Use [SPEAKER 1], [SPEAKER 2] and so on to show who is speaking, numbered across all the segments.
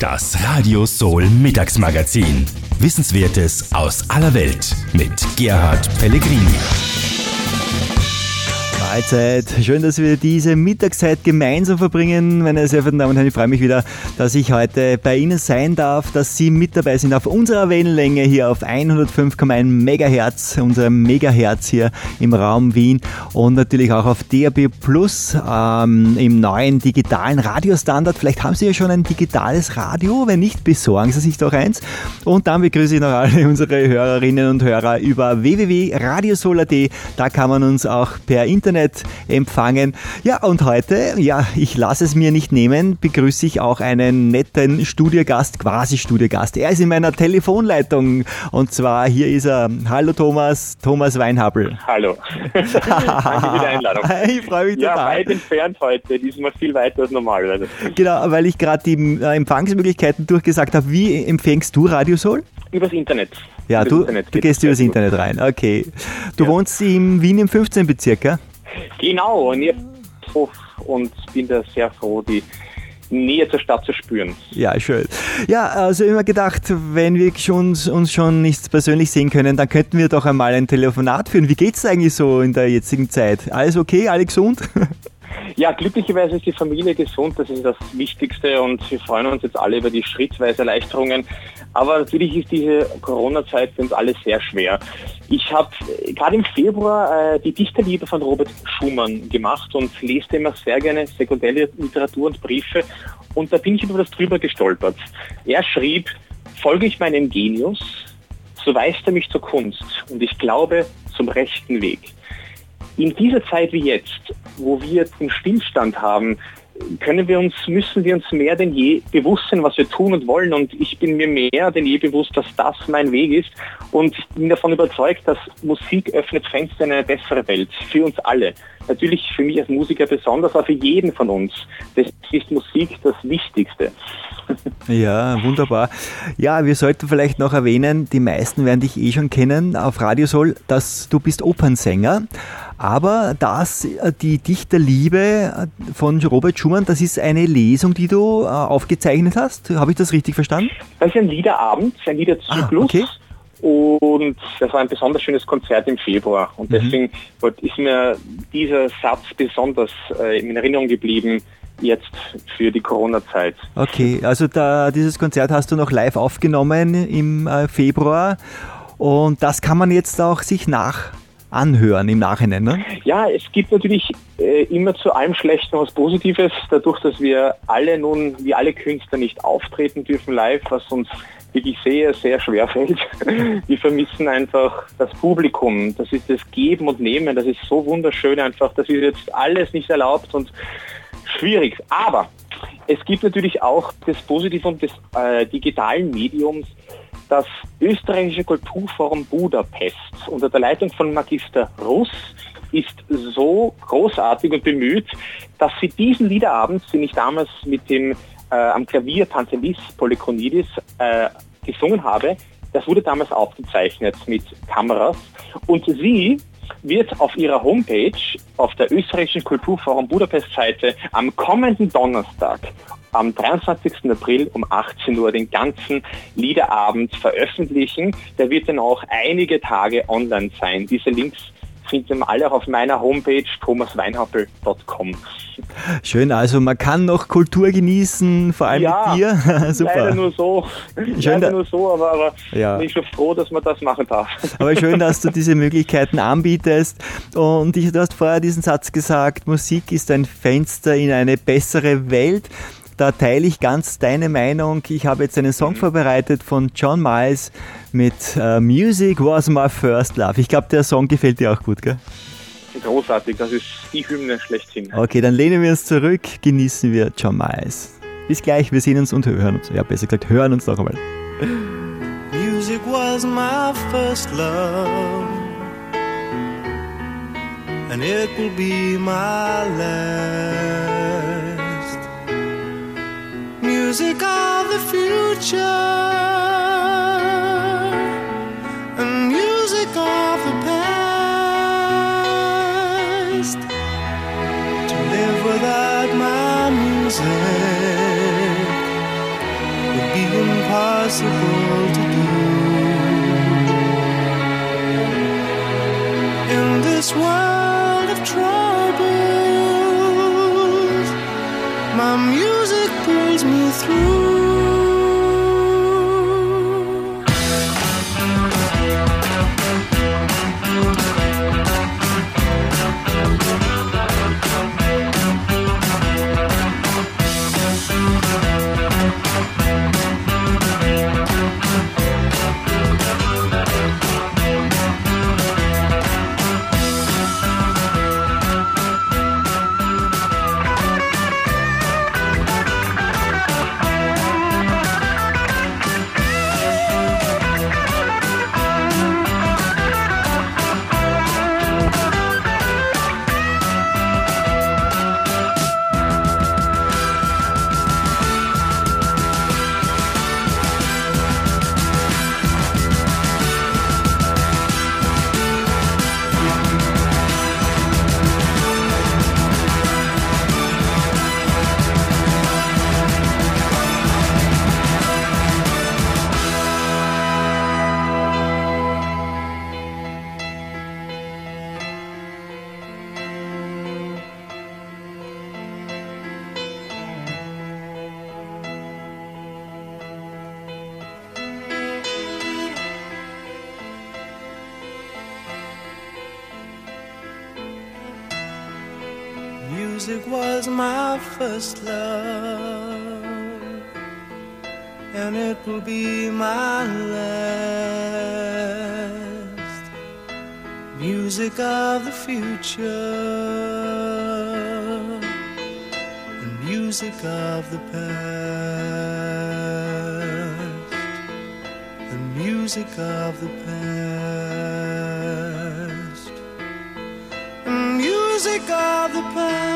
[SPEAKER 1] Das Radio Soul Mittagsmagazin. Wissenswertes aus aller Welt mit Gerhard Pellegrini.
[SPEAKER 2] Mahlzeit. Schön, dass wir diese Mittagszeit gemeinsam verbringen. Meine sehr verehrten Damen und Herren, ich freue mich wieder, dass ich heute bei Ihnen sein darf, dass Sie mit dabei sind auf unserer Wellenlänge hier auf 105,1 Megahertz, unserem Megahertz hier im Raum Wien und natürlich auch auf DAB Plus im neuen digitalen Radiostandard. Vielleicht haben Sie ja schon ein digitales Radio, wenn nicht, besorgen Sie sich doch eins. Und dann begrüße ich noch alle unsere Hörerinnen und Hörer über www.radiosoul.at. Da kann man uns auch per Internet empfangen. Ja, und heute, ich lasse es mir nicht nehmen, begrüße ich auch einen netten Studiogast, quasi Studiogast. Er ist in meiner Telefonleitung und zwar hier ist er. Hallo Thomas Weinhappel.
[SPEAKER 3] Hallo. Danke für die Einladung.
[SPEAKER 2] Ich freue mich total.
[SPEAKER 3] Ja, weit entfernt heute, diesmal viel weiter als normal.
[SPEAKER 2] Genau, weil ich gerade die Empfangsmöglichkeiten durchgesagt habe. Wie empfängst du Radio Soul?
[SPEAKER 3] Übers Internet.
[SPEAKER 2] Ja, du gehst übers Internet rein, okay. Du wohnst in Wien im 15. Bezirk, gell?
[SPEAKER 3] Genau, und bin da sehr froh, die Nähe zur Stadt zu spüren.
[SPEAKER 2] Ja, schön. Ja, also immer gedacht, wenn wir uns schon nicht persönlich sehen können, dann könnten wir doch einmal ein Telefonat führen. Wie geht's eigentlich so in der jetzigen Zeit? Alles okay? Alle gesund?
[SPEAKER 3] Ja, glücklicherweise ist die Familie gesund, das ist das Wichtigste und wir freuen uns jetzt alle über die schrittweise Erleichterungen. Aber natürlich ist diese Corona-Zeit für uns alle sehr schwer. Ich habe gerade im Februar die Dichterliebe von Robert Schumann gemacht und lese immer sehr gerne sekundäre Literatur und Briefe und da bin ich über das drüber gestolpert. Er schrieb, folge ich meinem Genius, so weist er mich zur Kunst und ich glaube zum rechten Weg. In dieser Zeit wie jetzt, wo wir den Stillstand haben, müssen wir uns mehr denn je bewusst sein, was wir tun und wollen. Und ich bin mir mehr denn je bewusst, dass das mein Weg ist. Und ich bin davon überzeugt, dass Musik öffnet Fenster in eine bessere Welt. Für uns alle. Natürlich für mich als Musiker besonders, aber für jeden von uns. Das ist Musik das Wichtigste.
[SPEAKER 2] Ja, wunderbar. Ja, wir sollten vielleicht noch erwähnen, die meisten werden dich schon kennen auf Radio Soul, dass du bist Opernsänger. Aber die Dichterliebe von Robert Schumann, das ist eine Lesung, die du aufgezeichnet hast. Habe ich das richtig verstanden?
[SPEAKER 3] Das ist ein Liederabend, ein Liederzyklus.
[SPEAKER 2] Okay.
[SPEAKER 3] Und das war ein besonders schönes Konzert im Februar. Und deswegen ist mir dieser Satz besonders in Erinnerung geblieben, jetzt für die Corona-Zeit.
[SPEAKER 2] Okay, also dieses Konzert hast du noch live aufgenommen im Februar. Und das kann man jetzt auch sich anhören im Nachhinein, ne? Ja,
[SPEAKER 3] es gibt natürlich immer zu allem Schlechten was Positives, dadurch, dass wir alle nun, wie alle Künstler, nicht auftreten dürfen live, was uns wirklich sehr, sehr schwer fällt. Wir vermissen einfach das Publikum, das ist das Geben und Nehmen, das ist so wunderschön einfach, das ist jetzt alles nicht erlaubt und schwierig. Aber es gibt natürlich auch das Positivum des digitalen Mediums. Das österreichische Kulturforum Budapest unter der Leitung von Magister Russ ist so großartig und bemüht, dass sie diesen Liederabend, den ich damals mit dem am Klavier Pantelis Polykonidis gesungen habe, das wurde damals aufgezeichnet mit Kameras und sie wird auf ihrer Homepage, auf der österreichischen Kulturforum Budapest-Seite am kommenden Donnerstag, am 23. April um 18 Uhr den ganzen Liederabend veröffentlichen. Der wird dann auch einige Tage online sein. Diese Links finden wir alle auch auf meiner Homepage thomasweinhappel.com.
[SPEAKER 2] Schön, also man kann noch Kultur genießen, vor allem mit dir. Super.
[SPEAKER 3] Leider nur so, aber
[SPEAKER 2] bin
[SPEAKER 3] ich schon froh, dass man das machen darf.
[SPEAKER 2] Aber schön, dass du diese Möglichkeiten anbietest. Und du hast vorher diesen Satz gesagt, Musik ist ein Fenster in eine bessere Welt. Da teile ich ganz deine Meinung. Ich habe jetzt einen Song vorbereitet von John Miles mit Music Was My First Love. Ich glaube, der Song gefällt dir auch gut, gell?
[SPEAKER 3] Großartig, das ist die Hymne schlechthin.
[SPEAKER 2] Okay, dann lehnen wir uns zurück, genießen wir John Miles. Bis gleich, wir sehen uns und hören uns. Ja, besser gesagt, hören uns noch einmal.
[SPEAKER 4] Music was my first love and it will be my last. Music of the future and music of the past. To live without my music would impossible to do. In this world of troubles, my music pulls me through. Music was my first love, and it will be my last. Music of the future, and music of the past, and music of the past, and music of the past.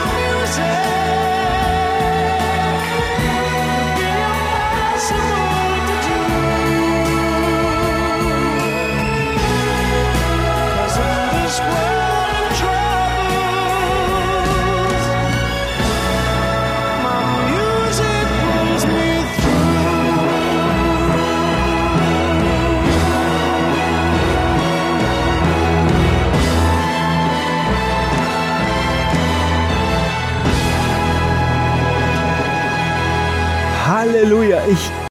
[SPEAKER 4] Impossible
[SPEAKER 2] Halleluja. Ich